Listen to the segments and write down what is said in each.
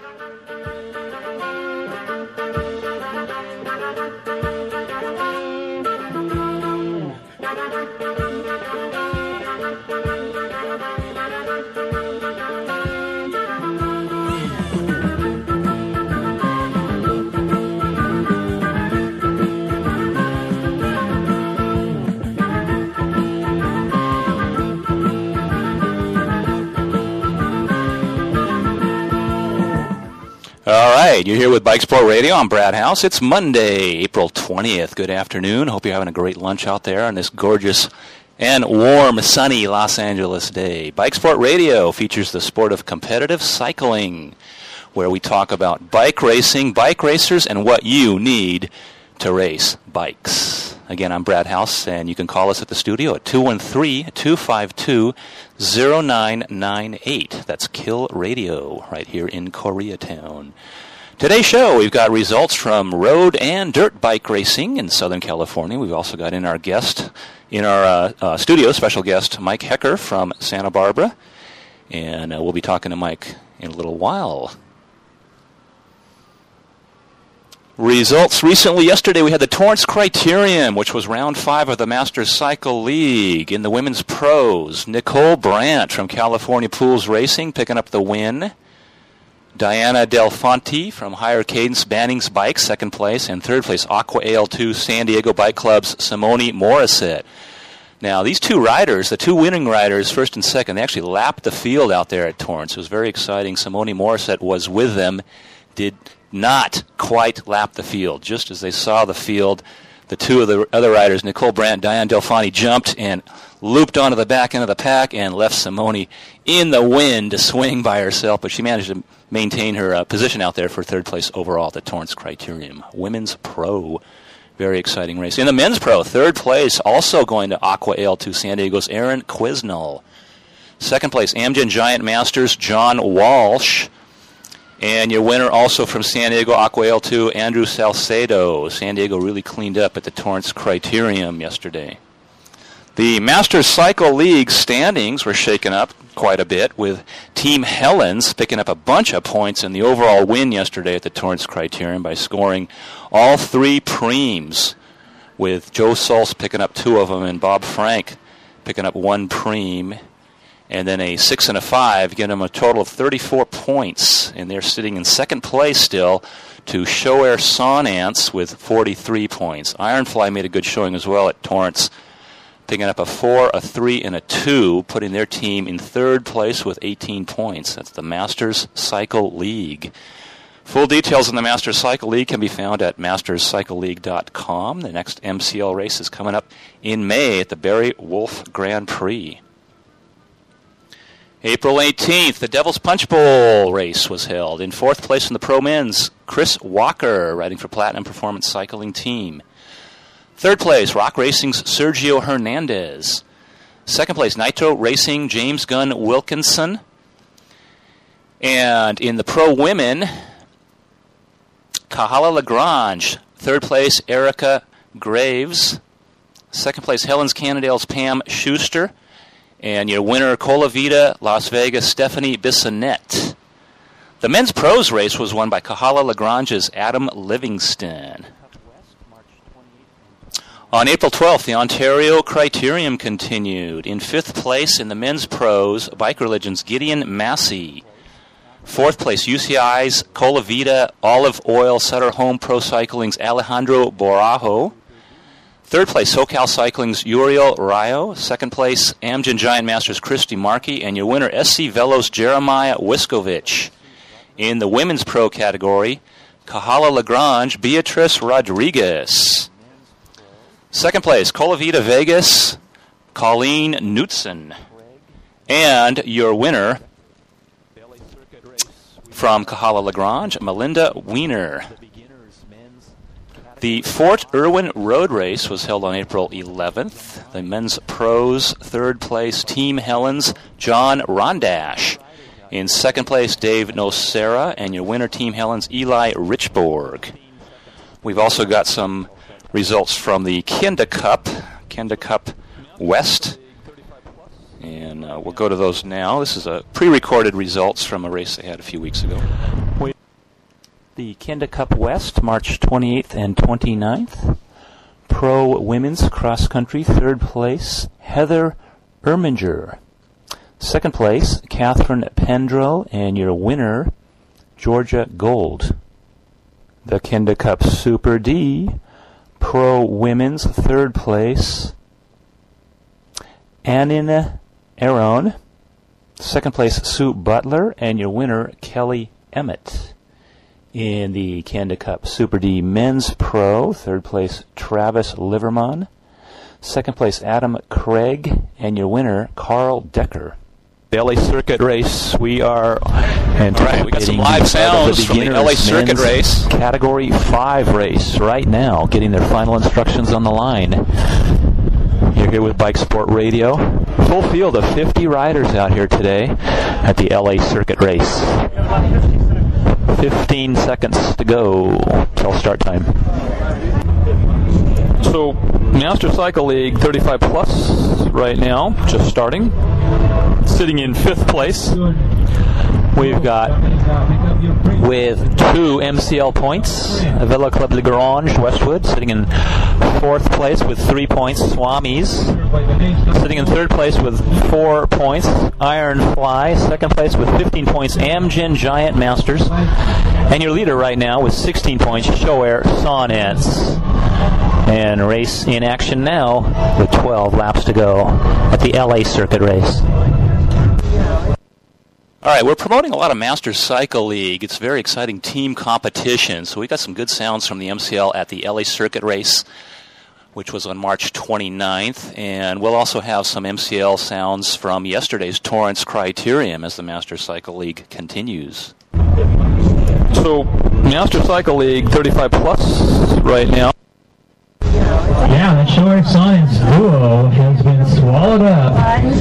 All right, you're here with Bike Sport Radio. I'm Brad House. It's Monday, April 20th. Good afternoon. Hope you're having a great lunch out there on this gorgeous and warm, sunny Los Angeles day. Bike Sport Radio features the sport of competitive cycling, where we talk about bike racing, bike racers, and what you need to race bikes. Again, I'm Brad House, and you can call us at the studio at 213-252-0998. That's Kill Radio right here in Koreatown. Today's show, we've got results from road and dirt bike racing in Southern California. We've also got in our studio, special guest Mike Hecker from Santa Barbara. And we'll be talking to Mike in a little while. Results recently. Yesterday we had the Torrance Criterium, which was round 5 of the Masters Cycle League. In the women's pros, Nicole Brandt from California Pools Racing picking up the win. Diana Del Fonte from Higher Cadence Bannings Bikes, second place. And third place, Aqua AL2 San Diego Bike Club's Simone Morissette. Now, these two riders, the two winning riders, first and second, they actually lapped the field out there at Torrance. It was very exciting. Simone Morissette was with them, did not quite lap the field. Just as they saw the field, the two of the other riders, Nicole Brandt and Diane Del Fonte, jumped and looped onto the back end of the pack and left Simone in the wind to swing by herself, but she managed to maintain her position out there for third place overall at the Torrance Criterium. Women's Pro, very exciting race. In the men's pro, third place, also going to Aqua AL2 San Diego's Aaron Quisnell. Second place, Amgen Giant Masters, John Walsh. And your winner also from San Diego Aqua AL2, Andrew Salcedo. San Diego really cleaned up at the Torrance Criterium yesterday. The Masters Cycle League standings were shaken up quite a bit, with Team Helens picking up a bunch of points in the overall win yesterday at the Torrance Criterium by scoring all 3 preems, with Joe Sulz picking up 2 of them and Bob Frank picking up 1 preem. And then a 6 and a 5, giving them a total of 34 points. And they're sitting in second place still to Shoair Sonance with 43 points. Ironfly made a good showing as well at Torrance, picking up a 4, a 3, and a 2, putting their team in third place with 18 points. That's the Masters Cycle League. Full details on the Masters Cycle League can be found at masterscycleleague.com. The next MCL race is coming up in May at the Barry Wolf Grand Prix. April 18th, the Devil's Punch Bowl race was held. In fourth place in the Pro Men's, Chris Walker, riding for Platinum Performance Cycling Team. Third place, Rock Racing's Sergio Hernandez. Second place, Nitro Racing, James Gunn Wilkinson. And in the Pro Women, Kahala Lagrange. Third place, Erica Graves. Second place, Helens Cannondale's Pam Schuster. And your winner, Colavita, Las Vegas, Stephanie Bissonnette. The men's pros race was won by Kahala Lagrange's Adam Livingston. On April 12th, the Ontario Criterium continued. In fifth place in the men's pros, Bike Religion's Gideon Massey. Fourth place, UCI's Colavita, Olive Oil, Sutter Home Pro Cycling's Alejandro Borajo. Third place, SoCal Cycling's Uriel Rayo. Second place, Amgen Giant Masters Christy Markey. And your winner, SC Velo's Jeremiah Wiskovich. In the women's pro category, Kahala Lagrange, Beatrice Rodriguez. Second place, Colavita Vegas, Colleen Knutson. And your winner from Kahala Lagrange, Melinda Wiener. The Fort Irwin Road Race was held on April 11th. The men's pros, third place, Team Helens, John Rondash. In second place, Dave Nocera, and your winner, Team Helens, Eli Richborg. We've also got some results from the Kenda Cup West, and we'll go to those now. This is a pre-recorded results from a race they had a few weeks ago. The Kinda Cup West, March 28th and 29th. Pro Women's Cross Country, third place, Heather Erminger. Second place, Catherine Pendrell, and your winner, Georgia Gold. The Kinda Cup Super D, Pro Women's, third place, Anina Aaron. Second place, Sue Butler, and your winner, Kelly Emmett. In the Kinda Cup Super D Men's Pro, third place, Travis Livermon. Second place, Adam Craig, and your winner, Carl Decker. The LA Circuit race, we are we got some live sounds from the LA Circuit race. Category 5 race right now, getting their final instructions on the line. You're here with Bike Sport Radio. Full field of 50 riders out here today at the LA Circuit race. 15 seconds to go till start time. So, Master Cycle League 35 plus right now, just starting. Sitting in 5th place, we've got, with 2 MCL points, Villa Club Lagrange Westwood. Sitting in 4th place with 3 points, Swamis. Sitting in 3rd place with 4 points, Iron Fly. 2nd place with 15 points, Amgen Giant Masters. And your leader right now with 16 points, Shoair Sonance. And race in action now with 12 laps to go at the LA Circuit race. All right, we're promoting a lot of Masters Cycle League. It's a very exciting team competition. So we got some good sounds from the MCL at the LA Circuit race, which was on March 29th. And we'll also have some MCL sounds from yesterday's Torrance Criterium as the Masters Cycle League continues. So, Masters Cycle League 35 plus right now. Yeah, that Shoair Sonance duo has been swallowed up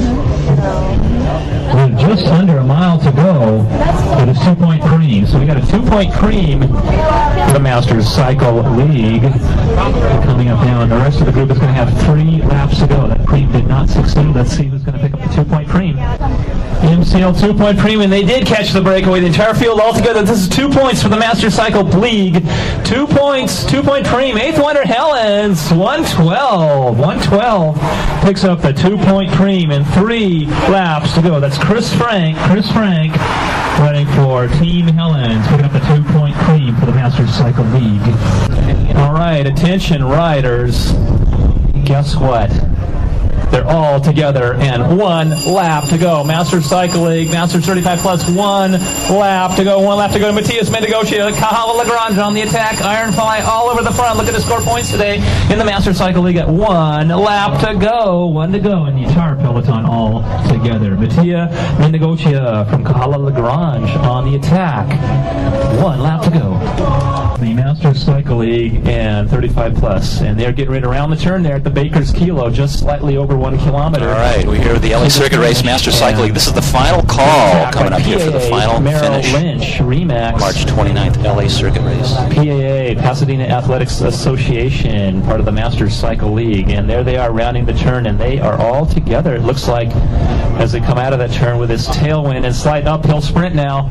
with just under a mile to go with a 2-point cream. So we got a 2-point cream for the Masters Cycle League coming up now, and the rest of the group is going to have 3 laps to go. That cream did not succeed. Let's see who's going to pick up the 2-point cream. MCL 2-point cream, and they did catch the breakaway. The entire field altogether. This is 2 points for the Masters Cycle League. 2 points, 2-point cream. 8th winner Helens, 112 picks up the 2-point cream in 3 laps to go. That's Chris Frank running for Team Helens, picking up the 2-point cream for the Masters Cycle League. All right, attention riders. Guess what? They're all together and 1 lap to go. Masters Cycle League, Masters 35 plus, 1 lap to go. 1 lap to go. Matias Mendigocia, Kahala Lagrange on the attack. Ironfly all over the front. Look at the score points today in the Masters Cycle League at 1 lap to go. 1 to go, and the entire peloton all together. Matias Mendigocia from Kahala Lagrange on the attack. 1 lap to go. The Masters Cycle League and 35 plus, and they're getting ready around the turn there at the Baker's Kilo, just slightly over 1 kilometer. All right, we're here with the LA Circuit Race Masters Cycle League. This is the final call coming up here for the final finish. Lynch, Remax. March 29th, LA Circuit Race. PAA, Pasadena Athletics Association, part of the Masters Cycle League, and there they are rounding the turn, and they are all together, it looks like, as they come out of that turn with this tailwind and slight uphill sprint now.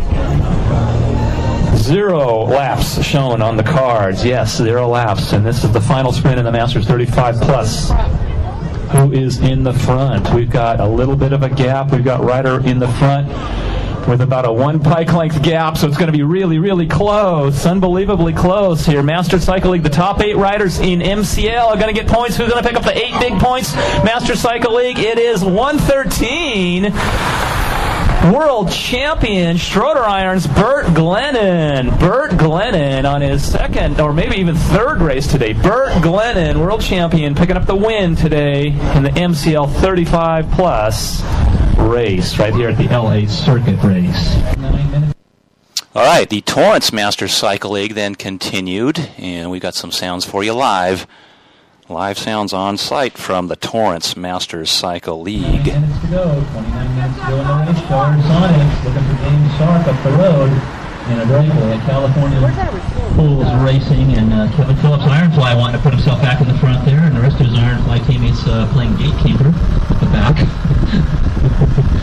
0 laps shown on the cards. Yes, 0 laps. And this is the final sprint in the Masters 35 plus. Who is in the front? We've got a little bit of a gap. We've got Ryder in the front with about a 1 bike length gap, so it's going to be really, really close. Unbelievably close here. Masters Cycle League, the top 8 riders in MCL are going to get points. Who's going to pick up the 8 big points? Masters Cycle League, it is 113. World champion Schroeder Irons, Bert Glennon. Bert Glennon on his 2nd or maybe even 3rd race today. Bert Glennon, world champion, picking up the win today in the MCL 35 plus race right here at the LA Circuit race. All right, the Torrance Masters Cycle League then continued, and we got some sounds for you live. Live sounds on site from the Torrance Masters Cycle League. 29 minutes to go. 29 minutes to go in the race. Shoair Sonance looking for James Sharp up the road in a breakaway at California Pools Racing, and Kevin Phillips Ironfly wanting to put himself back in the front there, and the rest of his Ironfly teammates playing gatekeeper at the back.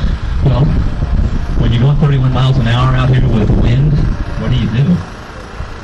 Well, when you're going 31 miles an hour out here with wind, what do you do?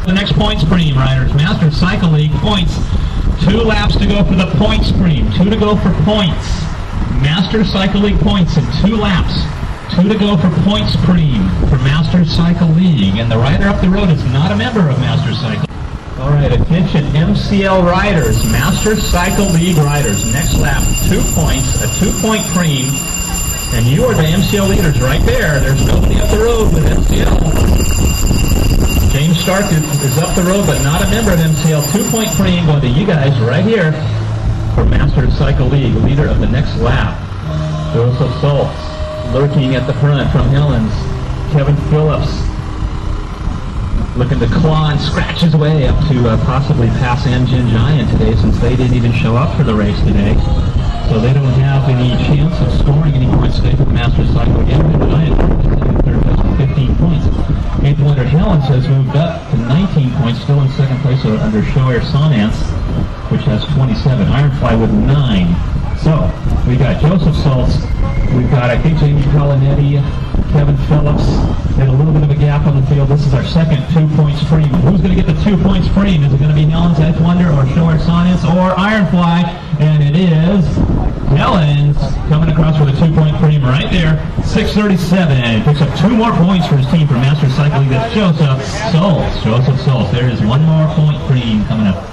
The next points cream, riders. Masters Cycle League points. 2 laps to go for the points cream. 2 to go for points. Masters Cycle League points in 2 laps. 2 to go for points cream for Masters Cycle League. And the rider up the road is not a member of Masters Cycle. All right, attention, MCL riders, Masters Cycle League riders. Next lap, 2 points, a 2-point cream. And you are the MCL leaders right there. There's nobody up the road with MCL. James Stark is up the road, but not a member of MCL. 2-point cream going to you guys right here for Masters Cycle League, leader of the next lap. Joseph Schultz lurking at the front from Helens. Kevin Phillips looking to claw and scratch his way up to possibly pass Amgen Giant today, since they didn't even show up for the race today. So they don't have any chance of scoring any points today for the Masters Cycle League. Amgen Giant is in third place with 15 points. 8th winner Helens has moved up to 19 points, still in second place under Shoair Sonance, which has 27. Ironfly with 9. So we got Joseph Schultz, we've got, I think, Jamie Colinetti, Kevin Phillips, and a little bit of a gap on the field. This is our second 2 points cream. Who's going to get the 2 points cream? Is it going to be Helens, Eighth Wonder, or Shoair Sonance, or Ironfly? And it is Helens coming across with a 2-point cream right there. 6:37. Picks up 2 more points for his team for Masters Cycle League. That's Joseph Schultz. Joseph Schultz. There is 1 more point cream coming up.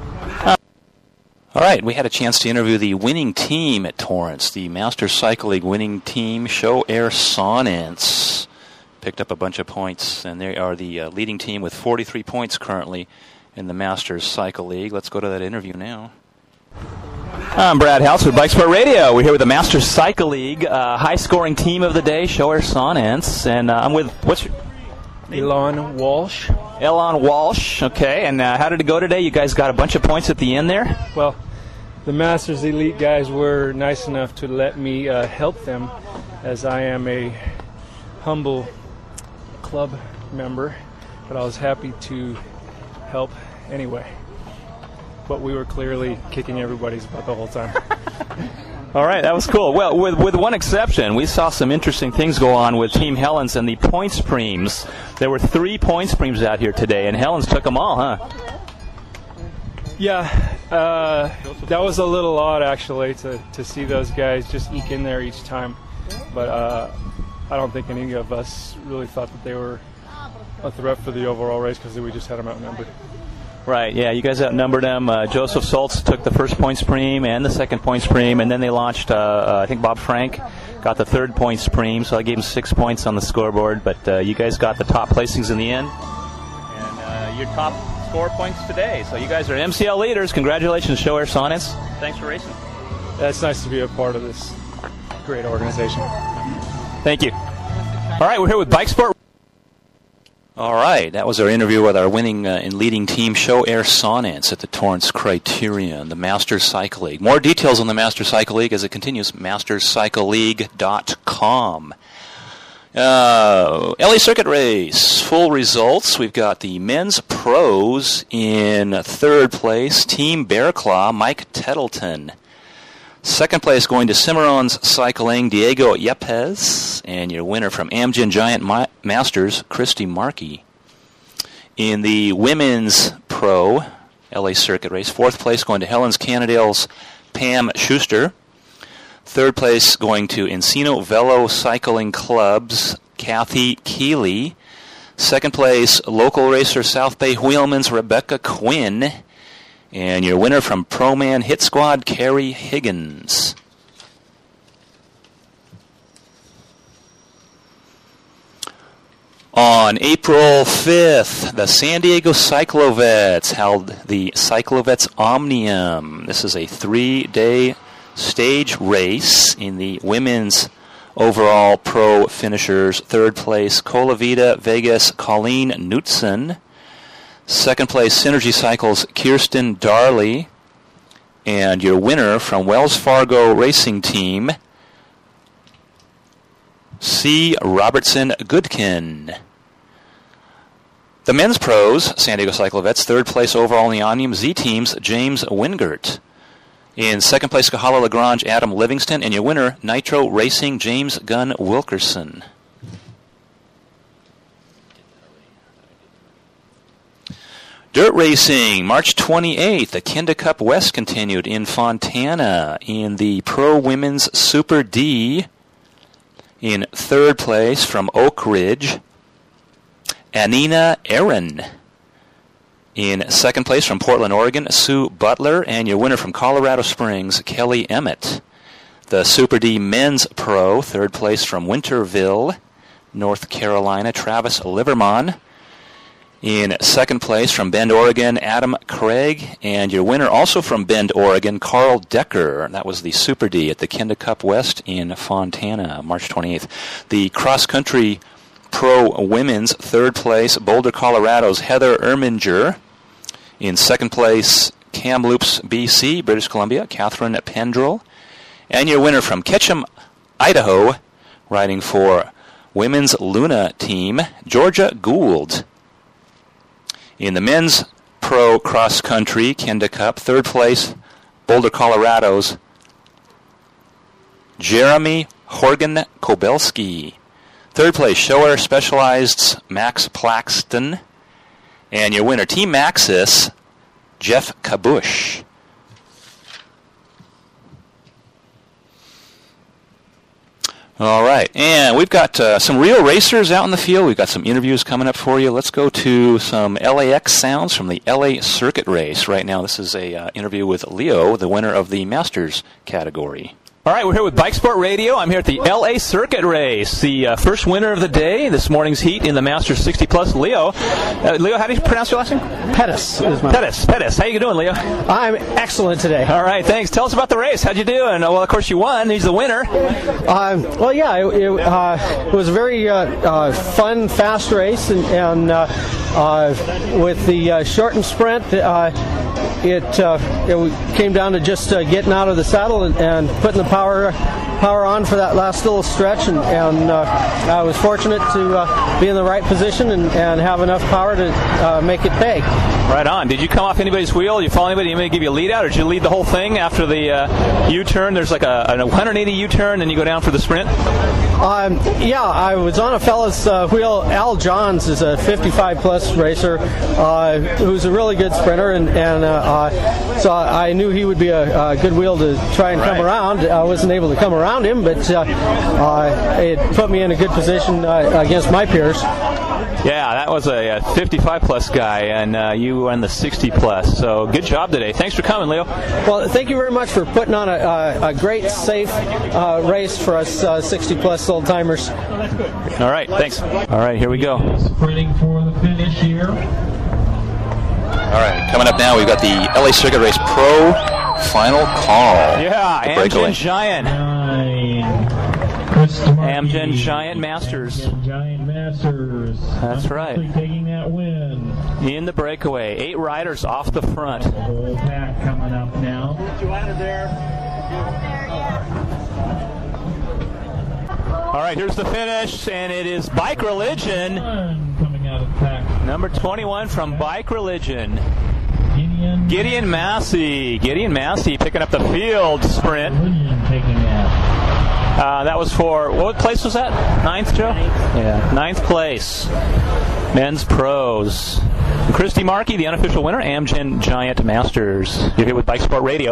All right, we had a chance to interview the winning team at Torrance, the Masters Cycle League winning team, Shoair Sonance. Picked up a bunch of points, and they are the leading team with 43 points currently in the Masters Cycle League. Let's go to that interview now. I'm Brad House with Bike Sport Radio. We're here with the Masters Cycle League high-scoring team of the day, Shoair Sonance, and I'm with, what's your name? Elon Walsh. Elon Walsh, okay, and how did it go today? You guys got a bunch of points at the end there? Well, the Masters Elite guys were nice enough to let me help them, as I am a humble club member, but I was happy to help anyway. But we were clearly kicking everybody's butt the whole time. All right, that was cool. Well, with one exception, we saw some interesting things go on with Team Helens and the points preems. There were 3 points preems out here today, and Helens took them all, huh? Yeah, that was a little odd, actually, to see those guys just eke in there each time. But I don't think any of us really thought that they were a threat for the overall race, because we just had them outnumbered. Right, yeah, you guys outnumbered them. Joseph Schultz took the first points preem and the second points preem, and then they launched, I think Bob Frank got the third points preem, so I gave him 6 points on the scoreboard, but you guys got the top placings in the end. And your top score points today. So you guys are MCL leaders. Congratulations, Shoair Sonance. Thanks for racing. It's nice to be a part of this great organization. Thank you. All right, we're here with Bike Sport. All right, that was our interview with our winning and leading team, Shoair Sonance, at the Torrance Criterion, the Masters Cycle League. More details on the Masters Cycle League as it continues, masterscycleleague.com. LA Circuit Race, full results. We've got the men's pros in third place, Team Bear Claw, Mike Tettleton. Second place going to Cimarron's Cycling, Diego Yepes, and your winner from Amgen Giant Masters, Christy Markey. In the women's pro LA Circuit Race, fourth place going to Helens Cannondale's Pam Schuster. Third place going to Encino Velo Cycling Club's Kathy Keeley. Second place, local racer South Bay Wheelman's Rebecca Quinn. And your winner from Pro Man Hit Squad, Carrie Higgins. On April 5th, the San Diego Cyclovets held the Cyclovets Omnium. This is a 3-day stage race in the women's overall pro finishers. Third place, Colavita Vegas Colleen Knutson. Second place, Synergy Cycles, Kirsten Darley. And your winner from Wells Fargo Racing Team, C. Robertson Goodkin. The men's pros, San Diego Cyclovets, third place overall in the Omnium Z Teams, James Wingert. In second place, Kahala Lagrange, Adam Livingston. And your winner, Nitro Racing, James Gunn Wilkerson. Dirt racing, March 28th, the Kinda Cup West continued in Fontana in the Pro Women's Super D. In third place from Oak Ridge, Anina Aaron. In second place from Portland, Oregon, Sue Butler. And your winner from Colorado Springs, Kelly Emmett. The Super D Men's Pro, third place from Winterville, North Carolina, Travis Livermon. In second place from Bend, Oregon, Adam Craig. And your winner also from Bend, Oregon, Carl Decker. That was the Super D at the Kinda Cup West in Fontana, March 28th. The Cross Country Pro Women's, third place, Boulder, Colorado's Heather Erminger. In second place, Kamloops, BC, British Columbia, Catherine Pendrell. And your winner from Ketchum, Idaho, riding for Women's Luna team, Georgia Gould. In the men's pro cross country, Kinda Cup, third place, Boulder, Colorado's Jeremy Horgan Kobelski. Third place, Shower Specialized's Max Plaxton. And your winner, Team Maxis, Jeff Kabush. All right, and we've got some real racers out in the field. We've got some interviews coming up for you. Let's go to some LAX sounds from the LA Circuit Race. Right now, this is a interview with Leo, the winner of the Masters category. All right, we're here with Bike Sport Radio. I'm here at the LA Circuit Race, the first winner of the day, this morning's heat in the Masters 60 Plus. Leo, Leo, how do you pronounce your last name? Pettis is my Pettis. How you doing, Leo? I'm excellent today. All right, thanks. Tell us about the race. How'd you do? And well, of course, you won. He's the winner. Well, yeah, it was a very fun, fast race, and with the shortened sprint, it came down to just getting out of the saddle and putting the power on for that last little stretch, and I was fortunate to be in the right position and have enough power to make it pay. Right on. Did you come off anybody's wheel? Did you follow anybody? Anybody give you a lead out, or did you lead the whole thing after the U-turn? There's like a 180 U-turn, and you go down for the sprint? Yeah, I was on a fella's wheel. Al Johns is a 55-plus racer who's a really good sprinter, and so I knew he would be a good wheel to try and come around. I wasn't able to come around him, but it put me in a good position against my peers. Yeah, that was a 55-plus guy, and you won the 60-plus. So good job today. Thanks for coming, Leo. Well, thank you very much for putting on a great, safe race for us 60-plus old-timers. All right, thanks. All right, here we go. Sprinting for the finish here. All right, coming up now, we've got the LA Circuit Race Pro Final Call. Yeah, Amgen Giant. Amgen Giant Masters. Giant Masters. That's right. Taking that win. In the breakaway. 8 riders off the front. The whole pack coming up now. Joanna there. All right, here's the finish, and it is Bike Religion. Coming out of the pack. Number 21 from Bike Religion. Gideon Massey. Gideon Massey picking up the field sprint. Religion taking that. That was for, what place was that? 9th, Joe? Yeah, 9th place. Men's Pros. And Christy Markey, the unofficial winner, Amgen Giant Masters. You're here with Bike Sport Radio.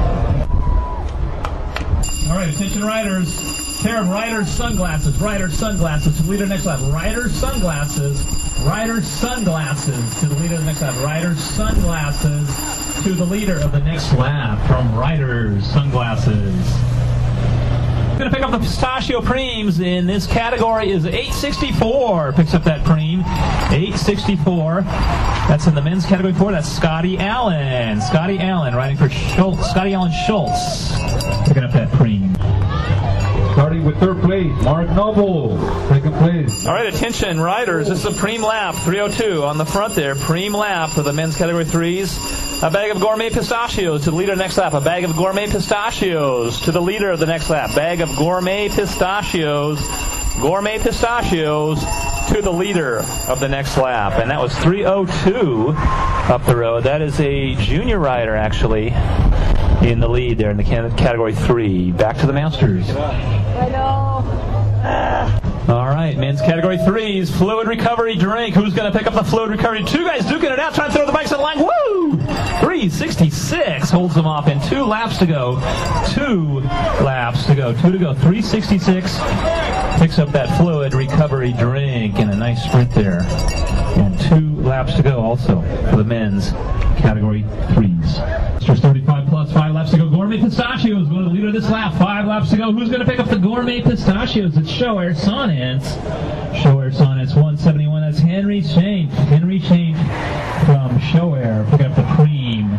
All right, attention riders. Pair of Riders sunglasses. Riders sunglasses to the leader next lap. Riders sunglasses. Riders sunglasses to the leader of the next lap. Riders sunglasses to the leader of the next lap from Riders sunglasses. Going to pick up the Pistachio Preems in this category is 864. Picks up that Preem. 864. That's in the men's category 4. That's Scotty Allen. Scotty Allen riding for Schultz. Scotty Allen Schultz picking up that Preem. Starting with third place, Mark Noble, second place. All right, attention, riders. This is a Preem lap, 302 on the front there. Preem lap for the men's category 3s. A bag of gourmet pistachios to the leader of the next lap. A bag of gourmet pistachios to the leader of the next lap. Bag of gourmet pistachios. Gourmet pistachios to the leader of the next lap. And that was 302 up the road. That is a junior rider, actually, in the lead there in the category 3. Back to the Masters. I know. All right, men's category 3s, fluid recovery drink. Who's going to pick up the fluid recovery? Two guys duking it out, trying to throw the bikes on the line. Woo! 366 holds them off in 2 laps to go. 2 laps to go. 2 to go. 366 picks up that fluid recovery drink in a nice sprint there. And 2 laps to go also for the men's category 3s. Masters 35 plus 5 laps to go. Gourmet Pistachios going to the leader of this lap. 5 laps to go. Who's going to pick up the Gourmet Pistachios? It's Show Air Sonnets. Show Air Sonnets 171. That's Henry Schaaf. Henry Schaaf from Show Air picking up the cream.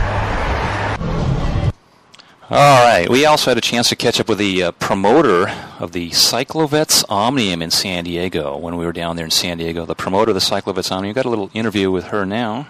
All right. We also had a chance to catch up with the promoter of the Cyclovets Omnium in San Diego when we were down there in San Diego. The promoter of the Cyclovets Omnium. Got a little interview with her now.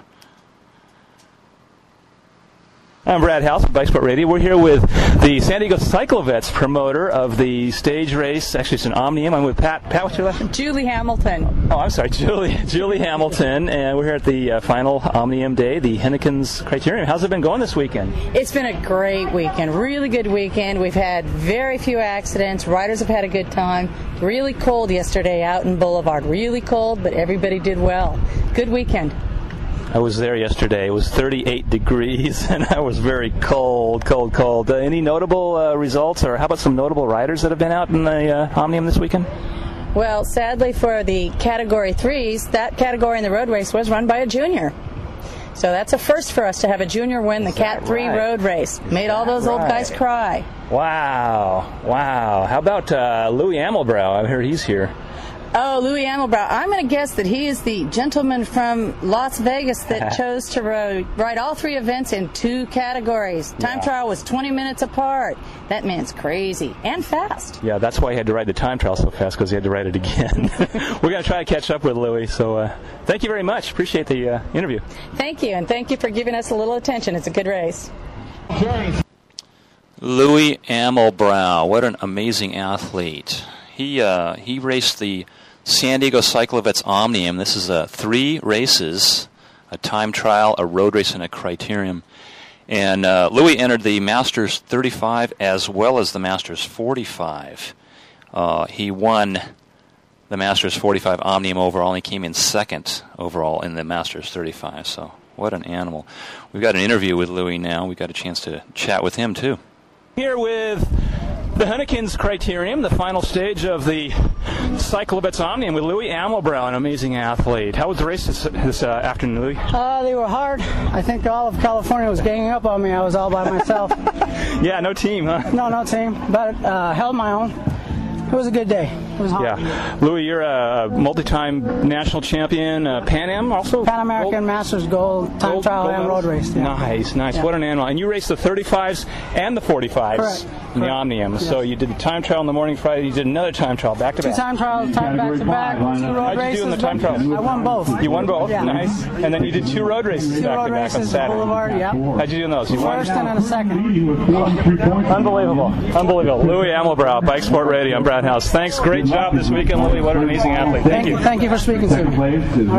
I'm Brad House with Bike Sport Radio. We're here with the San Diego Cyclovets promoter of the stage race. Actually, it's an Omnium. I'm with Pat. Pat, what's your last name? Julie Hamilton. Oh, I'm sorry, Julie Hamilton. And we're here at the final Omnium day, the Henneken's Criterium. How's it been going this weekend? It's been a great weekend, really good weekend. We've had very few accidents. Riders have had a good time. Really cold yesterday out in Boulevard. Really cold, but everybody did well. Good weekend. I was there yesterday. It was 38 degrees, and I was very cold. Any notable results, or how about some notable riders that have been out in the Omnium this weekend? Well, sadly for the Category 3s, that category in the road race was run by a junior. So that's a first for us to have a junior win the Cat 3 road race. Made all those old guys cry. Wow. How about Louis Amelbrow? I heard he's here. Oh, Louis Amelbrow. I'm going to guess that he is the gentleman from Las Vegas that chose to ride all 3 events in 2 categories. Time trial was 20 minutes apart. That man's crazy and fast. Yeah, that's why he had to ride the time trial so fast, because he had to ride it again. We're going to try to catch up with Louis, so thank you very much. Appreciate the interview. Thank you, and thank you for giving us a little attention. It's a good race. Louis Amelbrow, what an amazing athlete. He raced the San Diego Cyclovets Omnium. This is 3 races, a time trial, a road race, and a criterium. And Louis entered the Masters 35 as well as the Masters 45. He won the Masters 45 Omnium overall, and he came in 2nd overall in the Masters 35. So what an animal. We've got an interview with Louis now. We've got a chance to chat with him, too. Here with the Henneken's Criterium, the final stage of the Cyclovets Omnium with Louis Amelbrow, an amazing athlete. How was the race this afternoon, Louis? They were hard. I think all of California was ganging up on me. I was all by myself. Yeah, no team, huh? No team, but held my own. It was a good day. It was hard. Yeah. Louis, you're a multi-time national champion, Pan Am also? Pan American Masters Gold, time trial and road race. Yeah. Nice. Yeah. What an animal. And you raced the 35s and the 45s Correct. in the Omnium. Yes. So you did the time trial in the morning Friday, you did another time trial back-to-back. 2 time trials, back-to-back, 2 road races. How'd you do in the time trials? I won both. You won both? Yeah. Nice. And then you did 2 road races back-to-back on Saturday. Boulevard, yeah. How'd you do in those? You won? First and then a second. Unbelievable. Louis Amelbrow, Bike Sport Radio. I'm Brad House. Thanks. Great job this weekend, Louis. What an amazing athlete. Thank you. Thank you for speaking to me.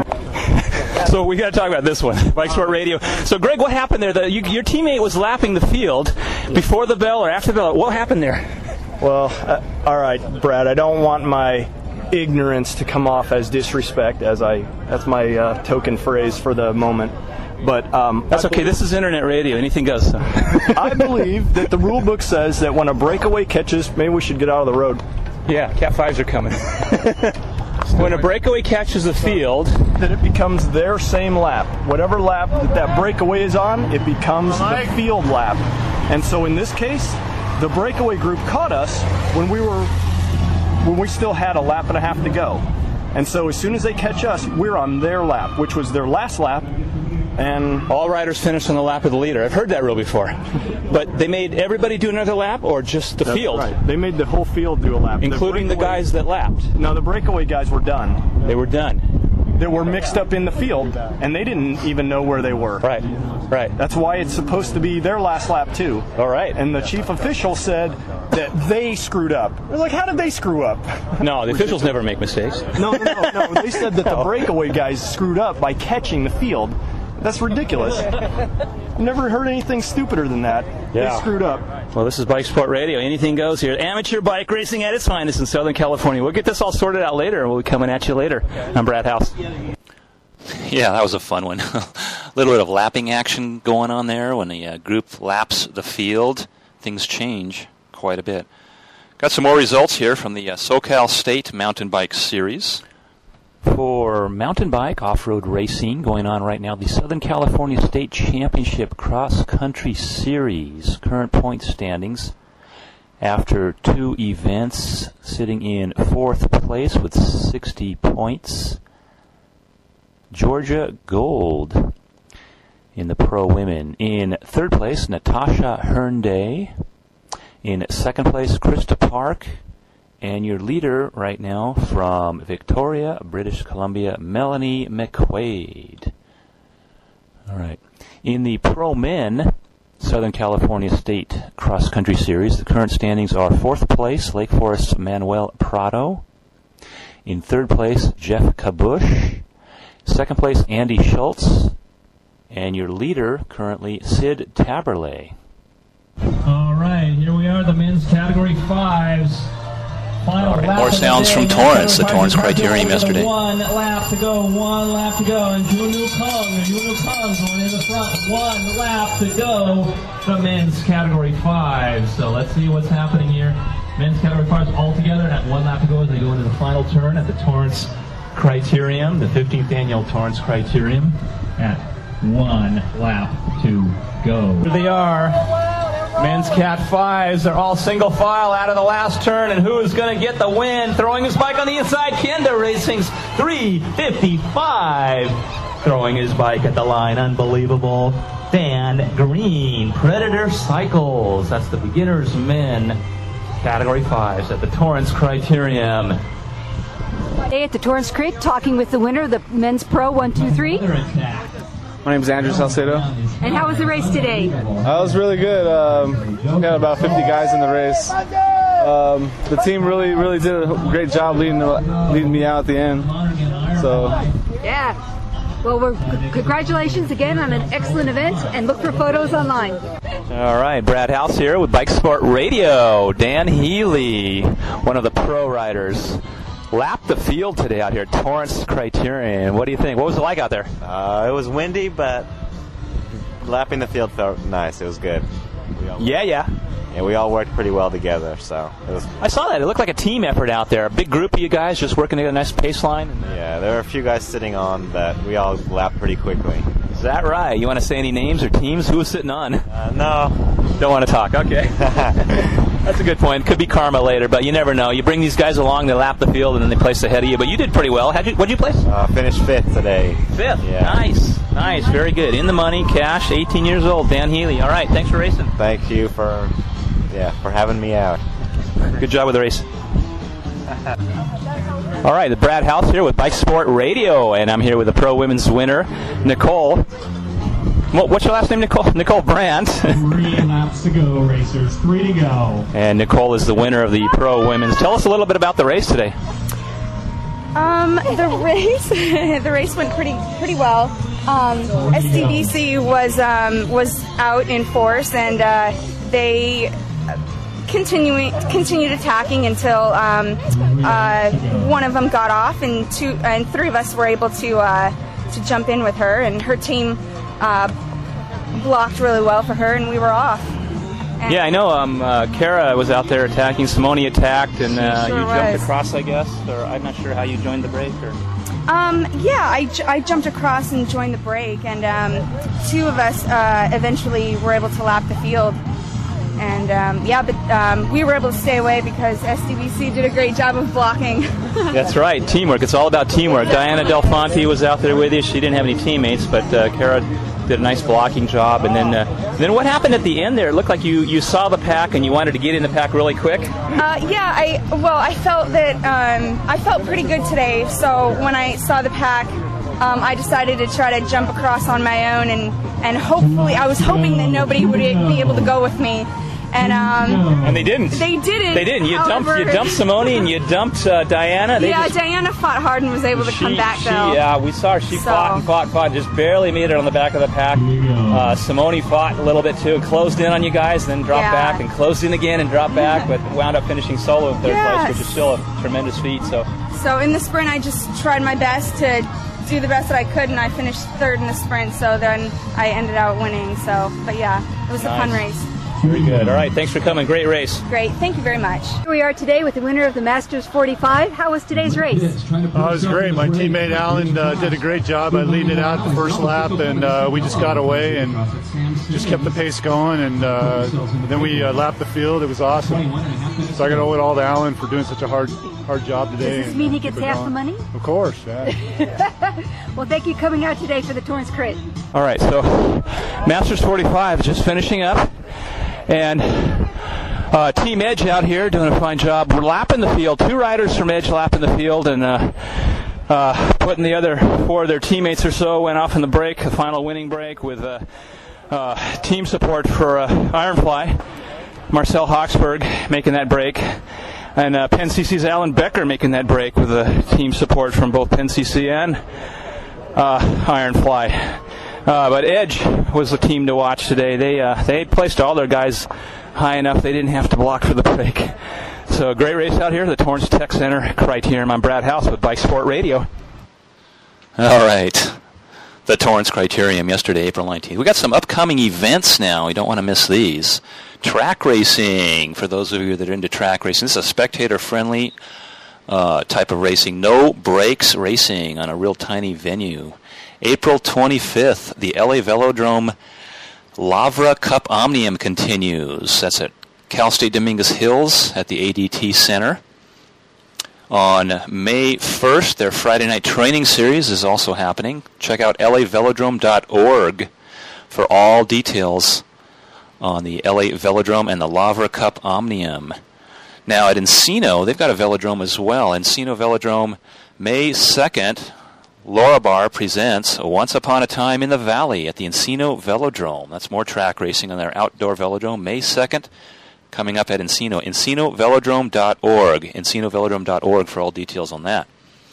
So we got to talk about this one, Bike Sport Radio. So, Greg, what happened there? Your teammate was lapping the field before the bell or after the bell. What happened there? Well, all right, Brad, I don't want my ignorance to come off as disrespect, that's my token phrase for the moment. But that's okay. This is internet radio. Anything goes. So. I believe that the rule book says that when a breakaway catches, maybe we should get out of the road. Yeah, Cat 5s are coming. When a breakaway catches the field, that it becomes their same lap. Whatever lap that breakaway is on, it becomes the field lap. And so in this case, the breakaway group caught us when we still had a lap and a half to go. And so as soon as they catch us, we're on their lap, which was their last lap. And all riders finish on the lap of the leader. I've heard that rule before. But they made everybody do another lap, or just the field? Right. They made the whole field do a lap. Including the guys that lapped? No, the breakaway guys were done. They were done. They were mixed up in the field, and they didn't even know where they were. Right. That's why it's supposed to be their last lap, too. All right. And the chief official said that they screwed up. We're like, how did they screw up? No, the officials never make mistakes. No. They said that the breakaway guys screwed up by catching the field. That's ridiculous. Never heard anything stupider than that. Yeah. They screwed up. Well, this is Bike Sport Radio. Anything goes here. Amateur bike racing at its finest in Southern California. We'll get this all sorted out later, and we'll be coming at you later. I'm Brad House. Yeah, that was a fun one. A little bit of lapping action going on there. When the group laps the field, things change quite a bit. Got some more results here from the SoCal State Mountain Bike Series. For mountain bike off-road racing going on right now, the Southern California State Championship Cross Country Series. Current point standings after 2 events, sitting in 4th place with 60 points. Georgia Gold in the pro women. In 3rd place, Natasha Hernday. In 2nd place, Krista Park. And your leader right now from Victoria, British Columbia, Melanie McQuaid. All right. In the pro men Southern California State Cross Country Series, the current standings are 4th place, Lake Forest Manuel Prado. In 3rd place, Jeff Kabush. 2nd place, Andy Schultz. And your leader currently, Sid Taberley. All right, here we are, the men's category 5s. All right, more sounds from Torrance, the Torrance Criterium yesterday. 1 lap to go, 1 lap to go, and Junu Kong going in the front. 1 lap to go, the men's category 5. So let's see what's happening here. Men's category 5s all together at 1 lap to go as they go into the final turn at the Torrance Criterium, the 15th annual Torrance Criterium, at 1 lap to go. Here they are. Men's Cat 5s, they're all single file out of the last turn, and who is going to get the win? Throwing his bike on the inside, Kenda Racing's 3:55. Throwing his bike at the line, unbelievable. Dan Green, Predator Cycles, that's the beginners men, category 5s at the Torrance Criterium. Today at the Torrance Crit, talking with the winner, the men's pro 1-2-3. My name is Andrew Salcedo. And how was the race today? It was really good. We had about 50 guys in the race. The team really did a great job leading me out at the end. So. Yeah. Well, congratulations again on an excellent event, and look for photos online. All right, Brad House here with Bike Sport Radio. Dan Healy, one of the pro riders, lapped the field today out here at Torrance Criterium. What do you think? What was it like out there? It was windy, but lapping the field felt nice. It was good. Yeah, we all worked pretty well together, so it was. I saw that. It looked like a team effort out there. A big group of you guys just working at a nice pace line. Yeah, there were a few guys sitting on, but we all lapped pretty quickly. Is that right? You want to say any names or teams? Who was sitting on? No. Don't want to talk. Okay. That's a good point. Could be karma later, but you never know. You bring these guys along, they lap the field, and then they place ahead of you. But you did pretty well. What'd you place? Finished 5th today. 5th? Yeah. Nice. Very good. In the money, cash, 18 years old. Dan Healy. All right, thanks for racing. Thank you for having me out. Good job with the race. All right, the Brad House here with Bike Sport Radio, and I'm here with the pro women's winner, Nicole. What's your last name, Nicole? Nicole Brandt. 3 laps to go, racers. 3 to go. And Nicole is the winner of the pro women's. Tell us a little bit about the race today. The race went pretty well. SDVC was out in force, and they continued attacking until one of them got off, and 3 of us were able to jump in with her, and her team blocked really well for her, and we were off. And yeah, I know. Kara was out there attacking. Simone attacked, and you jumped across, I guess. Or I'm not sure how you joined the break. Or I jumped across and joined the break, and 2 of us eventually were able to lap the field. And but we were able to stay away because SDVC did a great job of blocking. That's right, teamwork. It's all about teamwork. Diana Del Fonte was out there with you. She didn't have any teammates, but Kara did a nice blocking job. And then what happened at the end there? It looked like you saw the pack and you wanted to get in the pack really quick. I felt that I felt pretty good today. So when I saw the pack, I decided to try to jump across on my own, and hopefully I was hoping that nobody would be able to go with me. And they didn't. They didn't. They didn't. You However, dumped Simone and you dumped Diana. Diana fought hard and was able to come back though. Yeah, we saw her. She fought, just barely made it on the back of the pack. Simone fought a little bit too, closed in on you guys, then dropped back and closed in again and dropped back, but wound up finishing solo in third place, which is still a tremendous feat. So in the sprint, I just tried my best to do the best that I could, and I finished third in the sprint. So then I ended up winning. But yeah, it was a fun race. Very good. All right, thanks for coming. Great race. Great. Thank you very much. Here we are today with the winner of the Masters 45. How was today's race? It was great. My teammate Alan did a great job. I leading it out the first lap, and we just got away and just kept the pace going. And then we lapped the field. It was awesome. So I got to owe it all to Alan for doing such a hard job today. Does this mean he gets half the money? Of course, yeah. Well, thank you for coming out today for the Torrance Crit. All right, so Masters 45 just finishing up. And Team Edge out here doing a fine job. We're lapping the field. 2 riders from Edge lapping the field, and putting the other 4 of their teammates or so went off in the break, the final winning break, with team support for Ironfly. Marcel Hawksberg making that break. And Penn CC's Alan Becker making that break with team support from both Penn CC and Ironfly. But Edge was the team to watch today. They placed all their guys high enough they didn't have to block for the break. So a great race out here, the Torrance Tech Center Criterium. I'm Brad House with Bike Sport Radio. All right. The Torrance Criterium yesterday, April 19th. We got some upcoming events now. You don't want to miss these. Track racing, for those of you that are into track racing. This is a spectator-friendly type of racing. No brakes racing on a real tiny venue. April 25th, the LA Velodrome Lavra Cup Omnium continues. That's at Cal State Dominguez Hills at the ADT Center. On May 1st, their Friday night training series is also happening. Check out lavelodrome.org for all details on the LA Velodrome and the Lavra Cup Omnium. Now at Encino, they've got a velodrome as well. Encino Velodrome, May 2nd, Laura Bar presents Once Upon a Time in the Valley at the Encino Velodrome. That's more track racing on their outdoor velodrome. May 2nd, coming up at Encino. EncinoVelodrome.org. EncinoVelodrome.org for all details on that.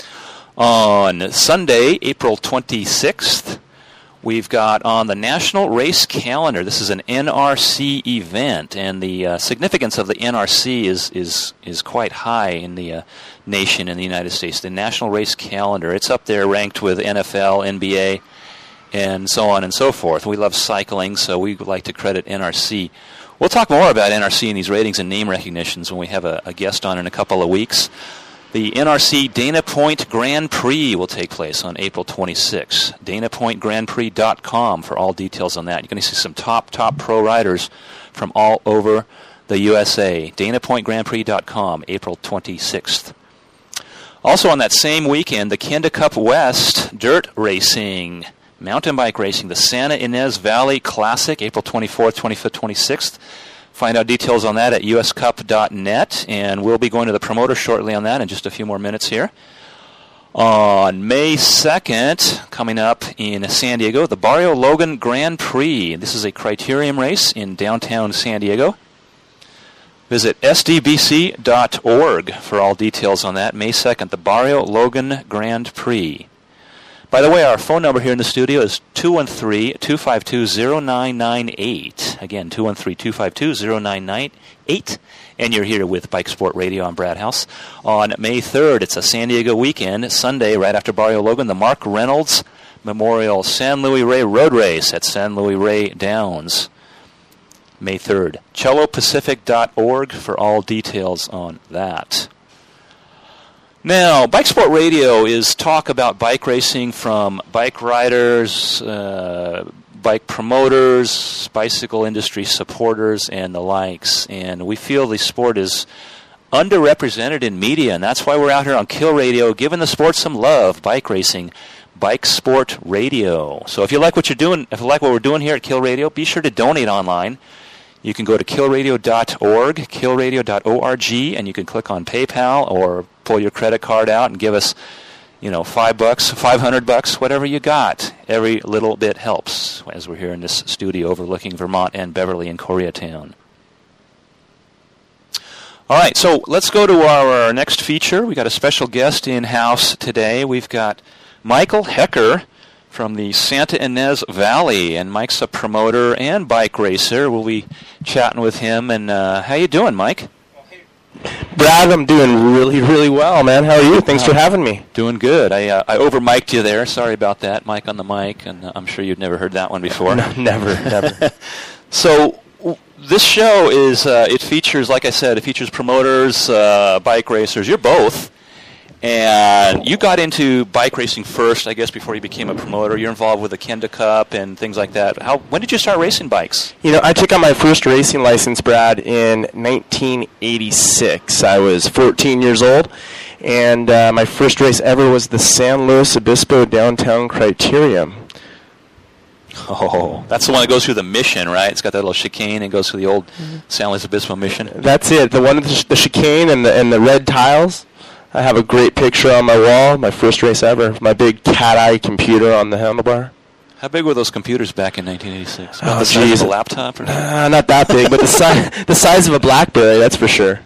On Sunday, April 26th, we've got on the National Race Calendar, this is an NRC event, and the significance of the NRC is quite high in the nation in the United States. The National Race Calendar, it's up there ranked with NFL, NBA, and so on and so forth. We love cycling, so we would like to credit NRC. We'll talk more about NRC and these ratings and name recognitions when we have a guest on in a couple of weeks. The NRC Dana Point Grand Prix will take place on April 26th. DanaPointGrandPrix.com for all details on that. You're going to see some top pro riders from all over the USA. DanaPointGrandPrix.com, April 26th. Also on that same weekend, the Kenda Cup West Dirt Racing, mountain bike racing, the Santa Ynez Valley Classic, April 24th, 25th, 26th. Find out details on that at uscup.net, and we'll be going to the promoter shortly on that in just a few more minutes here. On May 2nd, coming up in San Diego, the Barrio Logan Grand Prix. This is a criterium race in downtown San Diego. Visit sdbc.org for all details on that. May 2nd, the Barrio Logan Grand Prix. By the way, our phone number here in the studio is 213-252-0998. Again, 213-252-0998. And you're here with Bike Sport Radio. I'm Brad House. On May 3rd, it's a San Diego weekend. Sunday, right after Barrio Logan, the Mark Reynolds Memorial San Luis Rey Road Race at San Luis Rey Downs. May 3rd. CelloPacific.org for all details on that. Now, Bike Sport Radio is talk about bike racing from bike riders, bike promoters, bicycle industry supporters, and the likes. And we feel the sport is underrepresented in media, and that's why we're out here on Kill Radio giving the sport some love. Bike racing, Bike Sport Radio. So if you like what you're doing, if you like what we're doing here at Kill Radio, be sure to donate online. You can go to killradio.org, killradio.org, and you can click on PayPal or pull your credit card out and give us, $5, $500, whatever you got. Every little bit helps as we're here in this studio overlooking Vermont and Beverly and Koreatown. All right, so let's go to our next feature. We got a special guest in-house today. We've got Michael Hecker from the Santa Ynez Valley, and Mike's a promoter and bike racer. We'll be chatting with him. And how you doing, Mike? Brad, I'm doing really, really well, man. How are you? Thanks for having me. Doing good. I over-mic'd you there. Sorry about that. Mike on the mic, and I'm sure you'd never heard that one before. No, never. So this show is, it features, like I said, it features promoters, bike racers. You're both. And you got into bike racing first, I guess, before you became a promoter. You're involved with the Kenda Cup and things like that. When did you start racing bikes? You know, I took out my first racing license, Brad, in 1986. I was 14 years old, and my first race ever was the San Luis Obispo Downtown Criterium. Oh, that's the one that goes through the Mission, right? It's got that little chicane and goes through the old San Luis Obispo Mission. That's it, the one with the chicane and the red tiles. I have a great picture on my wall, my first race ever, my big cat-eye computer on the handlebar. How big were those computers back in 1986? About the size of a laptop? Or not that big, but the size of a BlackBerry, that's for sure.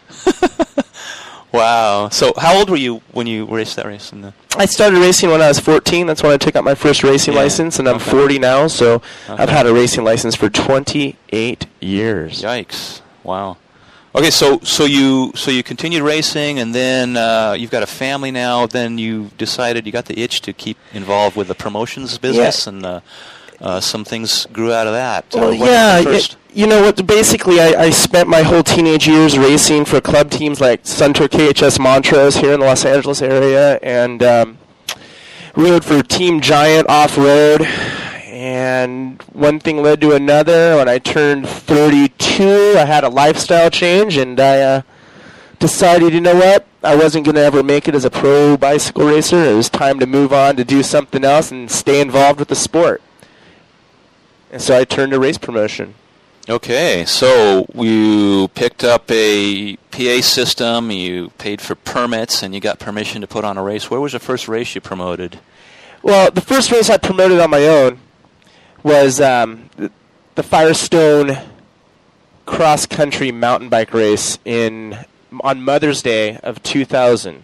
Wow. So how old were you when you raced that race? I started racing when I was 14. That's when I took out my first racing license, and I'm 40 now, so I've had a racing license for 28 years. Yikes. Wow. Okay, so you continued racing, and then you've got a family now. Then you decided you got the itch to keep involved with the promotions business, and some things grew out of that. Well, you know what? Basically, I spent my whole teenage years racing for club teams like Suntour KHS Montrose here in the Los Angeles area, and rode for Team Giant off-road. And one thing led to another. When I turned 32, I had a lifestyle change, and I decided, you know what, I wasn't going to ever make it as a pro bicycle racer. It was time to move on to do something else and stay involved with the sport. And so I turned to race promotion. Okay, so you picked up a PA system, you paid for permits, and you got permission to put on a race. Where was the first race you promoted? Well, the first race I promoted on my own was the Firestone cross-country mountain bike race on Mother's Day of 2000.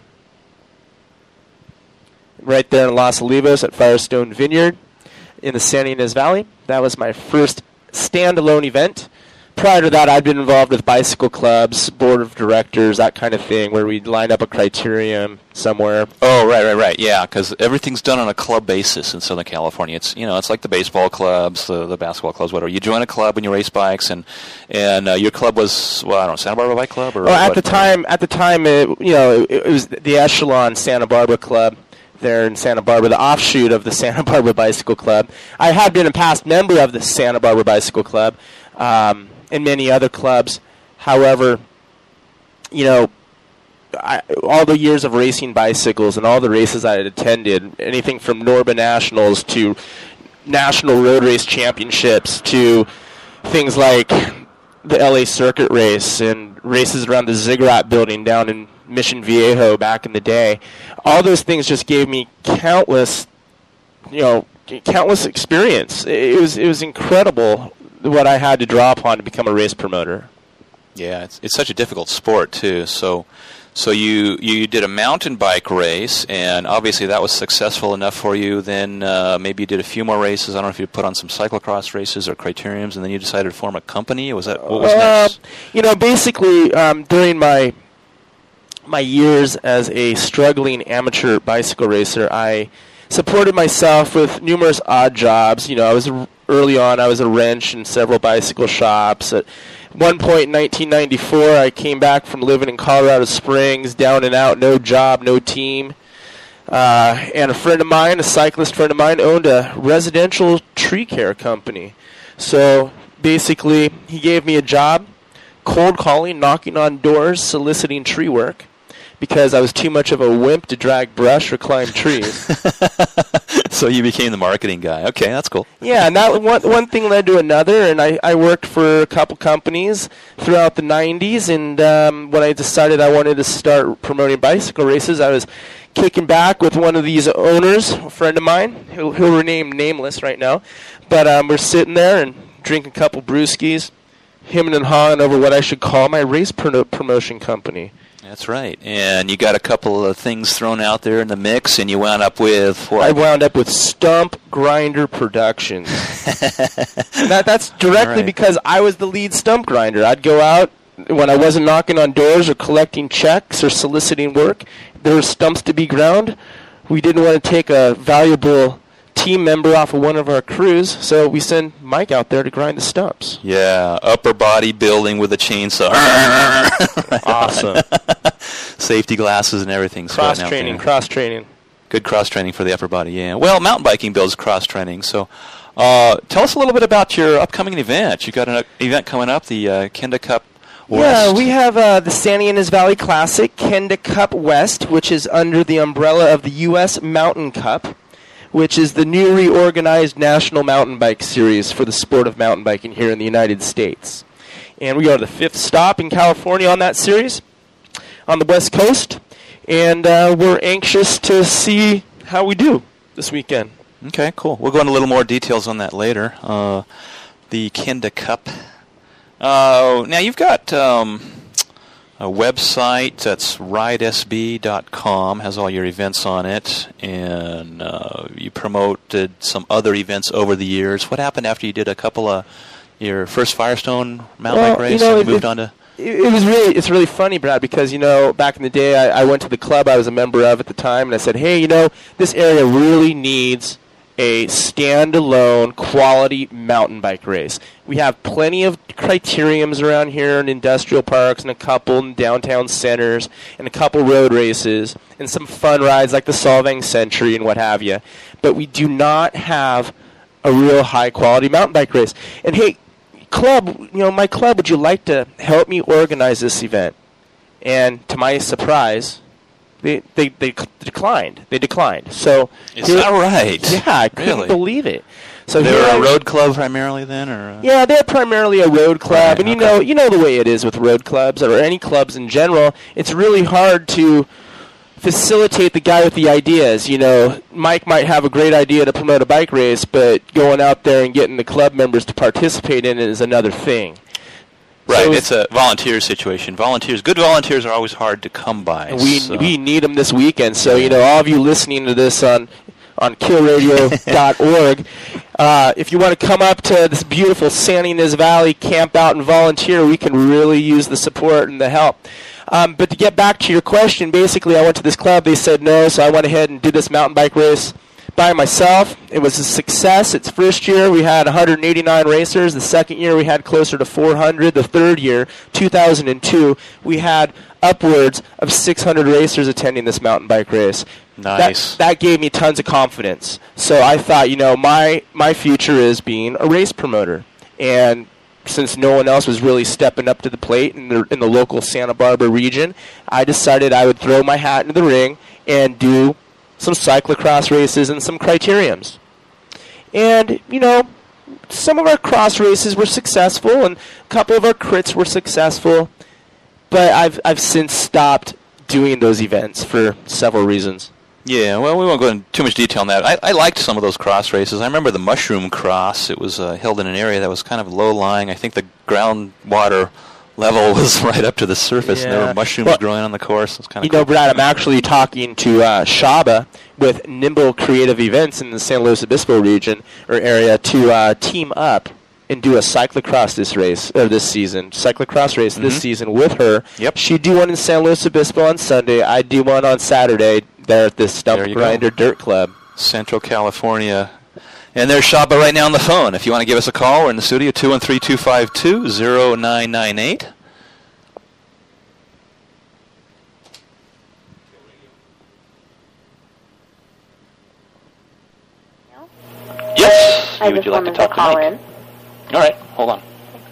Right there in Los Olivos at Firestone Vineyard in the Santa Ynez Valley. That was my first standalone event. Prior to that, I'd been involved with bicycle clubs, board of directors, that kind of thing, where we'd line up a criterium somewhere. Oh, right, yeah, because everything's done on a club basis in Southern California. It's it's like the baseball clubs, the basketball clubs, whatever. You join a club when you race bikes, and your club was, well, I don't know, Santa Barbara Bike Club, or well, at the time, it was the Echelon Santa Barbara Club there in Santa Barbara, the offshoot of the Santa Barbara Bicycle Club. I had been a past member of the Santa Barbara Bicycle Club. And many other clubs. However, all the years of racing bicycles and all the races I had attended, anything from Norba Nationals to National Road Race Championships to things like the LA Circuit Race and races around the Ziggurat building down in Mission Viejo back in the day, all those things just gave me countless experience. It was incredible what I had to draw upon to become a race promoter. Yeah, it's such a difficult sport too. So you did a mountain bike race, and obviously that was successful enough for you. Then maybe you did a few more races. I don't know if you put on some cyclocross races or criteriums, and then you decided to form a company. What was next? Basically during my years as a struggling amateur bicycle racer, I supported myself with numerous odd jobs. Early on, I was a wrench in several bicycle shops. At one point in 1994, I came back from living in Colorado Springs, down and out, no job, no team. And a friend of mine, a cyclist friend of mine, owned a residential tree care company. So basically, he gave me a job, cold calling, knocking on doors, soliciting tree work, because I was too much of a wimp to drag brush or climb trees. So you became the marketing guy. Okay, that's cool. Yeah, and that one thing led to another, and I worked for a couple companies throughout the 90s, and when I decided I wanted to start promoting bicycle races, I was kicking back with one of these owners, a friend of mine, who'll remain nameless right now, but we're sitting there and drinking a couple brewskis, hemming and hawing over what I should call my race promotion company. That's right. And you got a couple of things thrown out there in the mix, and you wound up with what? I wound up with Stump Grinder Productions. That's directly because I was the lead stump grinder. I'd go out when I wasn't knocking on doors or collecting checks or soliciting work. There were stumps to be ground. We didn't want to take a valuable team member off of one of our crews, so we send Mike out there to grind the stumps. Yeah, upper body building with a chainsaw. Awesome. Safety glasses and everything. Cross-training. Good cross-training for the upper body, yeah. Well, mountain biking builds cross-training, so tell us a little bit about your upcoming event. You got an event coming up, the Kenda Cup West. Yeah, we have the Santa Ynez Valley Classic Kenda Cup West, which is under the umbrella of the U.S. Mountain Cup, which is the new reorganized national mountain bike series for the sport of mountain biking here in the United States. And we are the 5th stop in California on that series, on the West Coast, and we're anxious to see how we do this weekend. Okay, cool. We'll go into a little more details on that later. The Kenda Cup. Now, you've got a website that's ridesb.com, has all your events on it, and you promoted some other events over the years. What happened after you did a couple of your first Firestone mountain bike race and you moved on to... It's really funny, Brad, because, back in the day, I went to the club I was a member of at the time, and I said, hey, this area really needs a standalone quality mountain bike race. We have plenty of criteriums around here in industrial parks and a couple in downtown centers and a couple road races and some fun rides like the Solvang Century and what have you. But we do not have a real high-quality mountain bike race. And, hey, club, my club, would you like to help me organize this event? And to my surprise, they declined. So is that right? Yeah, I couldn't believe it. So they're a road club primarily then, or? Yeah, they're primarily a road club, and you know the way it is with road clubs or any clubs in general. It's really hard to facilitate the guy with the ideas. Mike might have a great idea to promote a bike race, but going out there and getting the club members to participate in it is another thing. Right, it's a volunteer situation. Good volunteers are always hard to come by. We need them this weekend. So, all of you listening to this on killradio.org, if you want to come up to this beautiful Santa Ynez Valley, camp out and volunteer, we can really use the support and the help. But to get back to your question, basically I went to this club. They said no, so I went ahead and did this mountain bike race by myself. It was a success. Its first year we had 189 racers. The second year we had closer to 400. The third year, 2002, we had upwards of 600 racers attending this mountain bike race. Nice. That gave me tons of confidence. So I thought, my future is being a race promoter. And since no one else was really stepping up to the plate in the local Santa Barbara region, I decided I would throw my hat into the ring and do some cyclocross races and some criteriums. And, some of our cross races were successful and a couple of our crits were successful, but I've since stopped doing those events for several reasons. Yeah, well, we won't go into too much detail on that. I liked some of those cross races. I remember the Mushroom Cross. It was held in an area that was kind of low-lying. I think the groundwater level was right up to the surface, and there were mushrooms growing on the course. It was kind of cool. Brad, I'm actually talking to Shaba with Nimble Creative Events in the San Luis Obispo region or area to team up and do a cyclocross this season. Cyclocross race this season with her. Yep. She'd do one in San Luis Obispo on Sunday. I'd do one on Saturday there at the Stump Grinder Dirt Club. Central California. And there's Shaba right now on the phone. If you want to give us a call, we're in the studio, 213-252-0998. Yes. Would you like to talk to Mike? All right, hold on.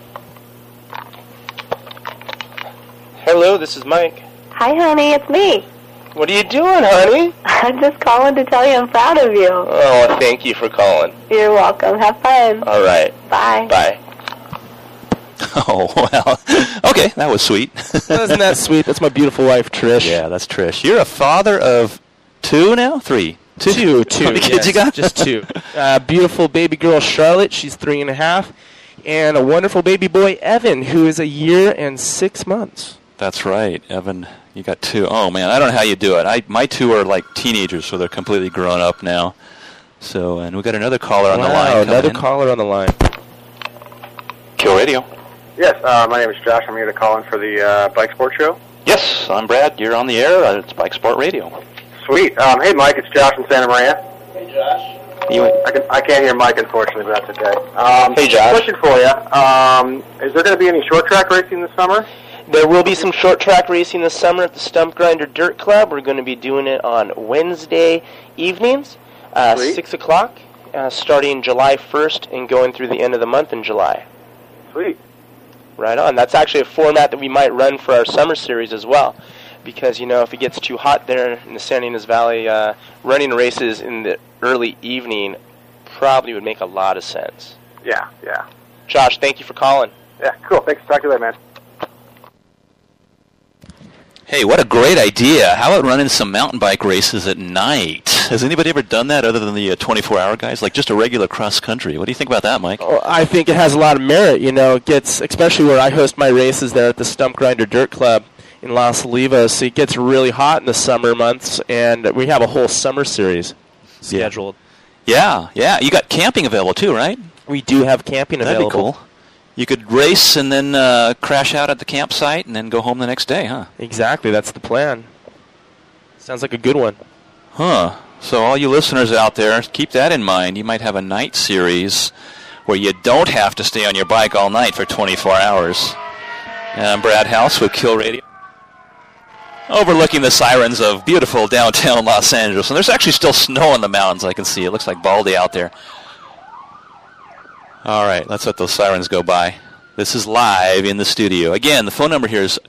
Hello, this is Mike. Hi, honey, it's me. What are you doing, honey? I'm just calling to tell you I'm proud of you. Oh, thank you for calling. You're welcome. Have fun. All right. Bye. Bye. Oh, well, okay, that was sweet. Isn't that sweet? That's my beautiful wife, Trish. Yeah, that's Trish. You're a father of 2 now? 3? Two. Two. How many kids you got? Just 2. Beautiful baby girl, Charlotte. She's 3.5. and a wonderful baby boy, Evan, who is 1 year and 6 months. That's right, Evan. You got 2. Oh, man, I don't know how you do it. My 2 are like teenagers, so they're completely grown up now. So, and we got another caller on the line. Another caller on the line. Kill Radio. Yes, my name is Josh. I'm here to call in for the Bike Sport Show. Yes, I'm Brad. You're on the air. It's Bike Sport Radio. Sweet. Hey, Mike. It's Josh from Santa Maria. Hey, Josh. I can't hear Mike, unfortunately, but that's okay. Hey, Josh. Question for you. Is there going to be any short track racing this summer? There will be some short track racing this summer at the Stump Grinder Dirt Club. We're going to be doing it on Wednesday evenings, 6 o'clock, starting July 1st and going through the end of the month in July. Sweet. Right on. That's actually a format that we might run for our summer series as well. Because, you know, if it gets too hot there in the Santa Ynez Valley, running races in the early evening probably would make a lot of sense. Yeah. Josh, thank you for calling. Yeah, cool. Thanks. Talk to you later, man. Hey, what a great idea. How about running some mountain bike races at night? Has anybody ever done that other than the 24-hour guys? Like just a regular cross-country. What do you think about that, Mike? Oh, I think it has a lot of merit. You know, it gets, especially where I host my races there at the Stump Grinder Dirt Club in Los Olivos. It gets really hot in the summer months, and we have a whole summer series scheduled. Yeah. You got camping available too, right? We do have camping available. That'd be cool. You could race and then crash out at the campsite and then go home the next day, huh? Exactly. That's the plan. Sounds like a good one. Huh. So all you listeners out there, keep that in mind. You might have a night series where you don't have to stay on your bike all night for 24 hours. And I'm Brad House with Kill Radio, overlooking the sirens of beautiful downtown Los Angeles. And there's actually still snow in the mountains, I can see. It looks like Baldy out there. All right, let's let those sirens go by. This is live in the studio. Again, the phone number here is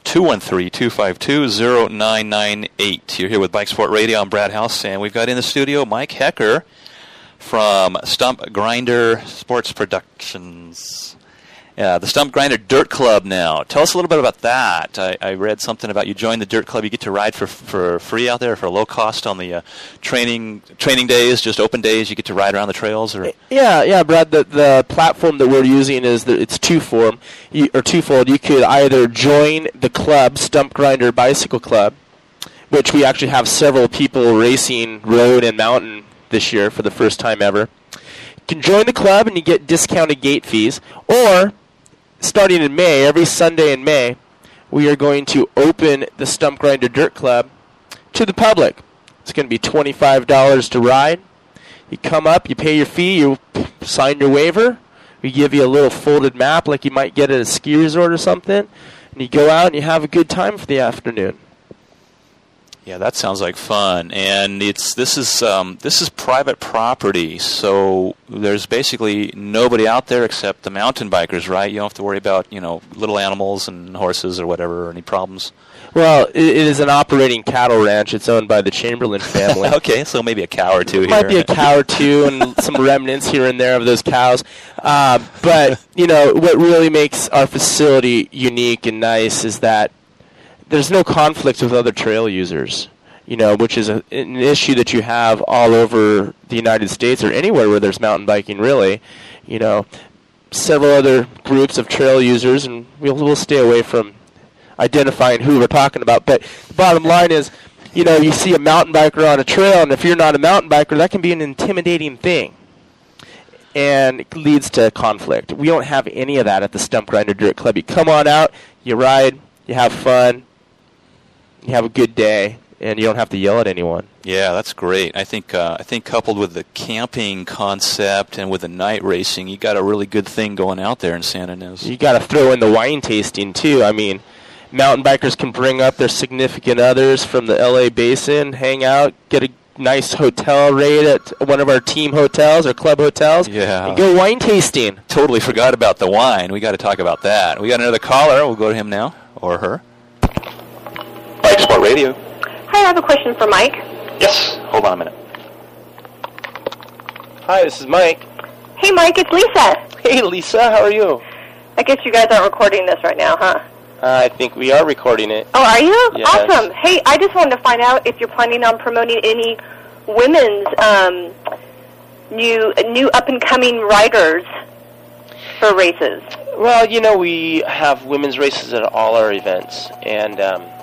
213-252-0998. You're here with Bike Sport Radio. I'm Brad House, and we've got in the studio Mike Hecker from Stump Grinder Sports Productions. The Stump Grinder Dirt Club now. Tell us a little bit about that. I read something about you joined the Dirt Club. You get to ride for free out there for low cost on the training days, just open days. You get to ride around the trails, or yeah, Brad. The platform that we're using is it's twofold. You could either join the club, Stump Grinder Bicycle Club, which we actually have several people racing road and mountain this year for the first time ever. You can join the club and you get discounted gate fees, or starting in May, every Sunday in May, we are going to open the Stump Grinder Dirt Club to the public. It's going to be $25 to ride. You come up, you pay your fee, you sign your waiver. We give you a little folded map like you might get at a ski resort or something, and you go out and you have a good time for the afternoon. Yeah, that sounds like fun. And this is private property, so there's basically nobody out there except the mountain bikers, right? You don't have to worry about, little animals and horses or whatever, or any problems. Well, it is an operating cattle ranch. It's owned by the Chamberlain family. Okay, so maybe a cow or two here. Might be a cow or two and some remnants here and there of those cows. But, what really makes our facility unique and nice is that there's no conflict with other trail users, which is an issue that you have all over the United States or anywhere where there's mountain biking, really. Several other groups of trail users, and we'll stay away from identifying who we're talking about. But the bottom line is, you see a mountain biker on a trail, and if you're not a mountain biker, that can be an intimidating thing. And it leads to conflict. We don't have any of that at the Stump Grinder Dirt Club. You come on out, you ride, you have fun, you have a good day, and you don't have to yell at anyone. Yeah, that's great. I think coupled with the camping concept and with the night racing, you got a really good thing going out there in Santa Ynez. You got to throw in the wine tasting too. I mean, mountain bikers can bring up their significant others from the LA Basin, hang out, get a nice hotel rate at one of our team hotels or club hotels, and go wine tasting. Totally forgot about the wine. We got to talk about that. We got another caller. We'll go to him now, or her. Bike Sport Radio. Hi, I have a question for Mike. Yes. Hold on a minute. Hi, this is Mike. Hey, Mike, it's Lisa. Hey, Lisa, how are you? I guess you guys aren't recording this right now, huh? I think we are recording it. Oh, are you? Yes. Awesome. Hey, I just wanted to find out if you're planning on promoting any women's new up-and-coming riders for races? Well, we have women's races at all our events, and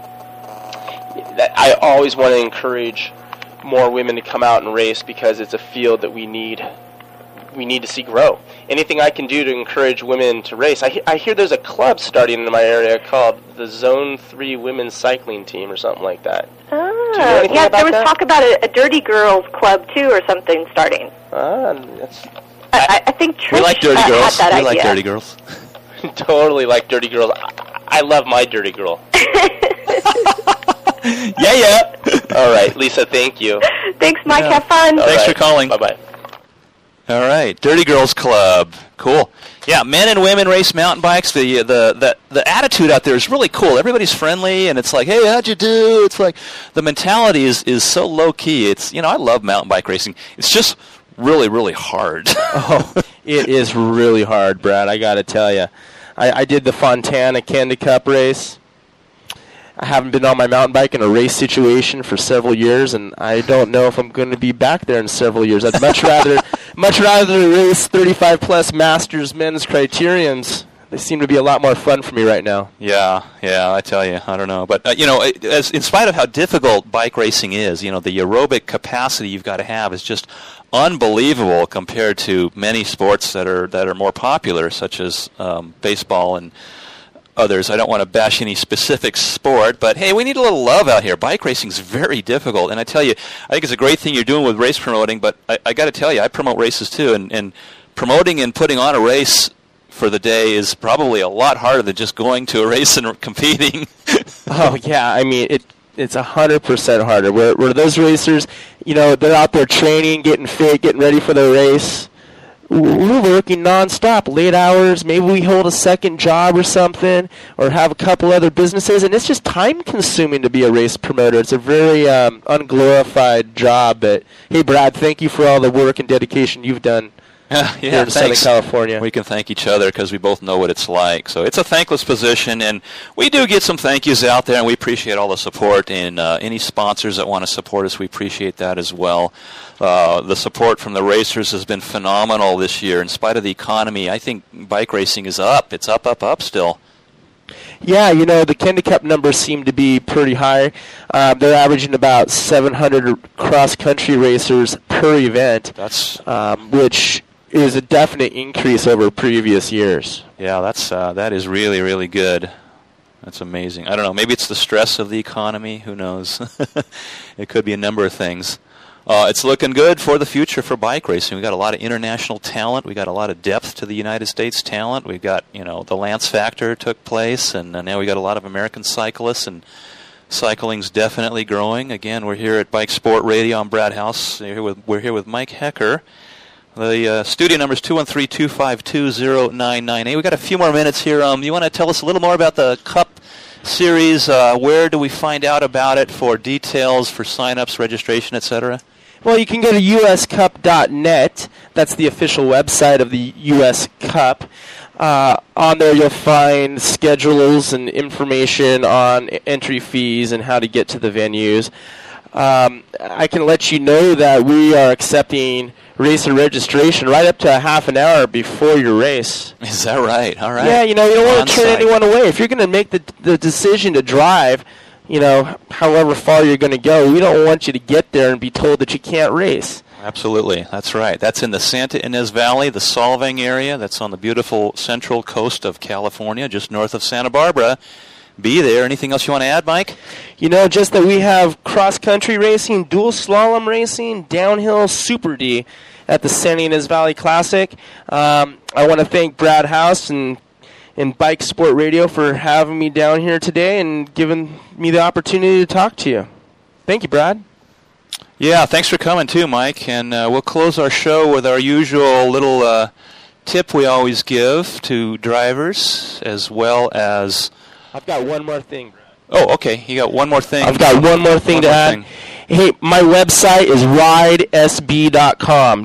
I always want to encourage more women to come out and race because it's a field that we need to see grow. Anything I can do to encourage women to race. I hear there's a club starting in my area called the Zone 3 Women's Cycling Team or something like that. Yeah, there was talk about a Dirty Girls Club, too, or something starting. I think Trish we like Dirty Girls. had that we idea. like Dirty Girls. Totally like Dirty Girls. I love my Dirty Girl. Yeah. All right, Lisa, thank you. Thanks, Mike. Have fun. Thanks for calling. Bye-bye. All right, Dirty Girls Club. Cool. Yeah, men and women race mountain bikes. The attitude out there is really cool. Everybody's friendly, and it's like, hey, how'd you do? It's like the mentality is so low key. It's I love mountain bike racing. It's just really, really hard. Oh, it is really hard, Brad. I got to tell you, I did the Fontana Candy Cup race. I haven't been on my mountain bike in a race situation for several years, and I don't know if I'm going to be back there in several years. I'd much rather race 35-plus Masters men's criteriums. They seem to be a lot more fun for me right now. Yeah, I tell you, I don't know. But, in spite of how difficult bike racing is, the aerobic capacity you've got to have is just unbelievable compared to many sports that are more popular, such as baseball and others. I don't want to bash any specific sport, but hey, we need a little love out here. Bike racing is very difficult, and I tell you, I think it's a great thing you're doing with race promoting, but I got to tell you, I promote races too, and promoting and putting on a race for the day is probably a lot harder than just going to a race and competing. Oh, yeah, I mean, it's 100% harder. Where those racers, they're out there training, getting fit, getting ready for the race. We're working nonstop, late hours. Maybe we hold a second job or something, or have a couple other businesses, and it's just time-consuming to be a race promoter. It's a very unglorified job. But hey, Brad, thank you for all the work and dedication you've done here in Southern California. We can thank each other because we both know what it's like. So it's a thankless position, and we do get some thank yous out there, and we appreciate all the support. And any sponsors that want to support us, we appreciate that as well. The support from the racers has been phenomenal this year. In spite of the economy, I think bike racing is up. It's up still. Yeah, the Candy Cup numbers seem to be pretty high. They're averaging about 700 cross-country racers per event, which is a definite increase over previous years. Yeah, that is really, really good. That's amazing. I don't know. Maybe it's the stress of the economy. Who knows? It could be a number of things. It's looking good for the future for bike racing. We've got a lot of international talent. We've got a lot of depth to the United States talent. We've got, the Lance Factor took place, and now we've got a lot of American cyclists, and cycling's definitely growing. Again, we're here at Bike Sport Radio. I'm Brad House. We're here with Mike Hecker. The studio number is 213-252-0998. We've got a few more minutes here. You want to tell us a little more about the Cup Series? Where do we find out about it for details, for sign-ups, registration, etc.? Well, you can go to uscup.net. That's the official website of the US Cup. On there you'll find schedules and information on entry fees and how to get to the venues. I can let you know that we are accepting racer registration right up to a half an hour before your race. Is that right? All right. Yeah, you don't want to turn anyone away. If you're going to make the decision to drive, however far you're going to go, we don't want you to get there and be told that you can't race. Absolutely. That's right. That's in the Santa Ynez Valley, the Solvang area. That's on the beautiful central coast of California, just north of Santa Barbara. Be there. Anything else you want to add, Mike? Just that we have cross-country racing, dual slalom racing, downhill Super D at the Santa Ynez Valley Classic. I want to thank Brad House and Bike Sport Radio for having me down here today and giving me the opportunity to talk to you. Thank you, Brad. Yeah, thanks for coming too, Mike. And we'll close our show with our usual little tip we always give to drivers, as well as... I've got one more thing, Brad. Oh, okay. You got one more thing. I've got one more thing to add. Hey, my website is ridesb.com.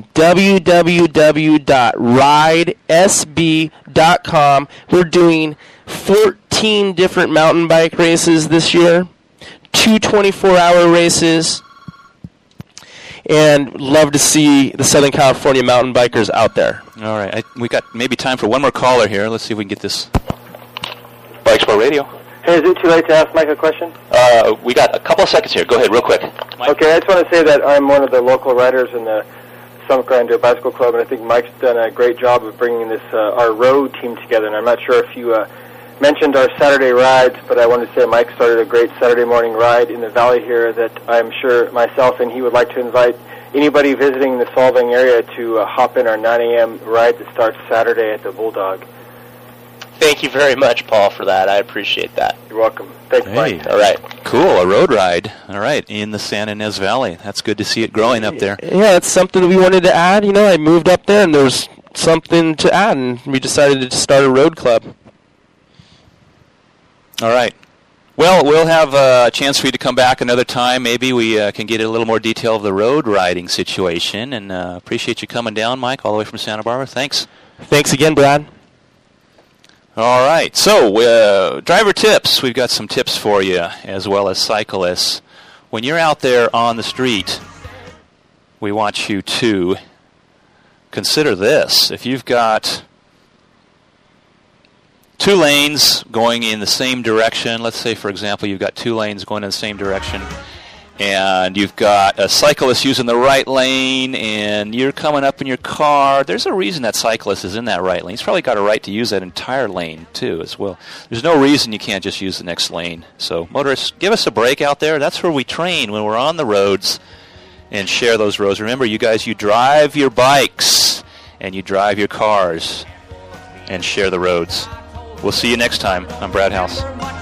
www.ridesb.com. We're doing 14 different mountain bike races this year, 2 24-hour races, and love to see the Southern California mountain bikers out there. All right. We got maybe time for one more caller here. Let's see if we can get this. Bike Sport Radio. Hey, is it too late to ask Mike a question? We got a couple of seconds here. Go ahead, real quick. Mike. Okay, I just want to say that I'm one of the local riders in the Summit Grinder Bicycle Club, and I think Mike's done a great job of bringing this our road team together. And I'm not sure if you mentioned our Saturday rides, but I wanted to say Mike started a great Saturday morning ride in the valley here that I'm sure myself and he would like to invite anybody visiting the Solvang area to hop in our 9 a.m. ride that starts Saturday at the Bulldog. Thank you very much, Paul, for that. I appreciate that. You're welcome. Thanks, Mike. All right. Cool, a road ride. All right, in the San Ynez Valley. That's good to see it growing up there. Yeah, it's something that we wanted to add. You know, I moved up there, and there was something to add, and we decided to start a road club. All right. Well, we'll have a chance for you to come back another time. Maybe we can get a little more detail of the road riding situation, and appreciate you coming down, Mike, all the way from Santa Barbara. Thanks. Thanks again, Brad. All right, so driver tips. We've got some tips for you, as well as cyclists. When you're out there on the street, we want you to consider this. If you've got 2 lanes going in the same direction, let's say, for example, you've got 2 lanes going in the same direction, and you've got a cyclist using the right lane, and you're coming up in your car, there's a reason that cyclist is in that right lane. He's probably got a right to use that entire lane, too, as well. There's no reason you can't just use the next lane. So, motorists, give us a break out there. That's where we train when we're on the roads and share those roads. Remember, you guys, you drive your bikes and you drive your cars and share the roads. We'll see you next time. I'm Brad House.